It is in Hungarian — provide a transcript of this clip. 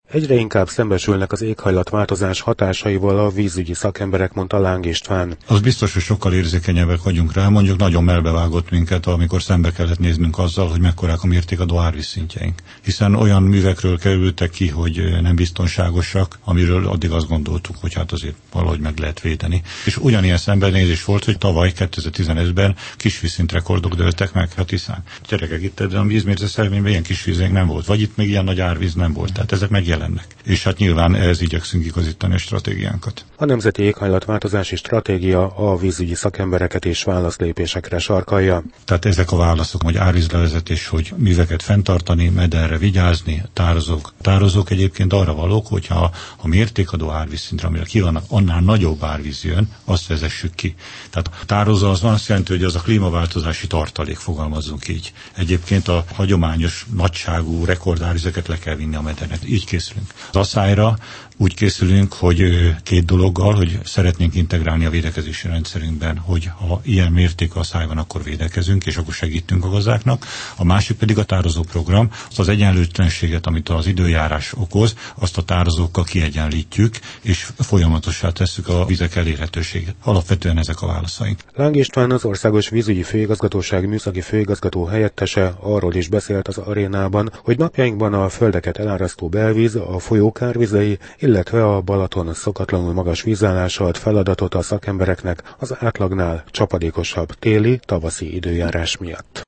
Egyre inkább szembesülnek az éghajlatváltozás hatásaival a vízügyi szakemberek, mondta Láng István. Az biztos, hogy sokkal érzékenyebbek vagyunk rá, mondjuk nagyon melbevágott minket, amikor szembe kellett néznünk azzal, hogy mekkorák a mértékadó árvízszintjeink. Hiszen olyan művekről kerültek ki, hogy nem biztonságosak, amiről addig azt gondoltuk, hogy hát azért valahogy meg lehet védeni. És ugyanilyen szembenézés volt, hogy tavaly 2015-ben kis vízszintrekordok dőltek meg, hát hiszen gyerekek, itt a vízmérőszervényben ilyen kis vízénk nem volt, vagy itt még ilyen nagy árvíz nem volt, tehát ezek megjelennek. És hát nyilván ehhez igyekszünk igazítani a stratégiánkat. A Nemzeti Éghajlatváltozási Stratégia a vízügyi szakembereket és válaszlépésekre sarkalja. Tehát ezek a válaszok, hogy árvízlevezetés, hogy műveket fenntartani, mederre vigyázni, tározók egyébként arra valók, hogyha a mértékadó árvízszintre, amire ki vannak, annál nagyobb árvíz jön, azt vezessük ki. Tehát a tározó az van, azt jelenti, hogy az a klímaváltozási tartalék, fogalmazzunk így. Egyébként a hagyományos nagyságú rekordárvizeket le kell vinni a medernek. Így készülünk. Az asszályra úgy készülünk, hogy két dologgal, hogy szeretnénk integrálni a védekezési rendszerünkben, hogy ha ilyen mértékű asszály van, akkor védekezünk, és akkor segítünk a gazdáknak. A másik pedig a tározóprogram, az egyenlőtlenséget, amit az időjárás okoz, azt a tározókkal kiegyenlítjük, és folyamatossá tesszük a vizek elérhetőséget. Alapvetően ezek a válaszaink. Láng István, az Országos Vízügyi Főigazgatóság műszaki főigazgató helyettese arról is beszélt az arénában, hogy napjainkban a földeket elárasztó belvíz, a folyók árvizei, illetve a Balaton szokatlanul magas vízállása ad feladatot a szakembereknek az átlagnál csapadékosabb téli, tavaszi időjárás miatt.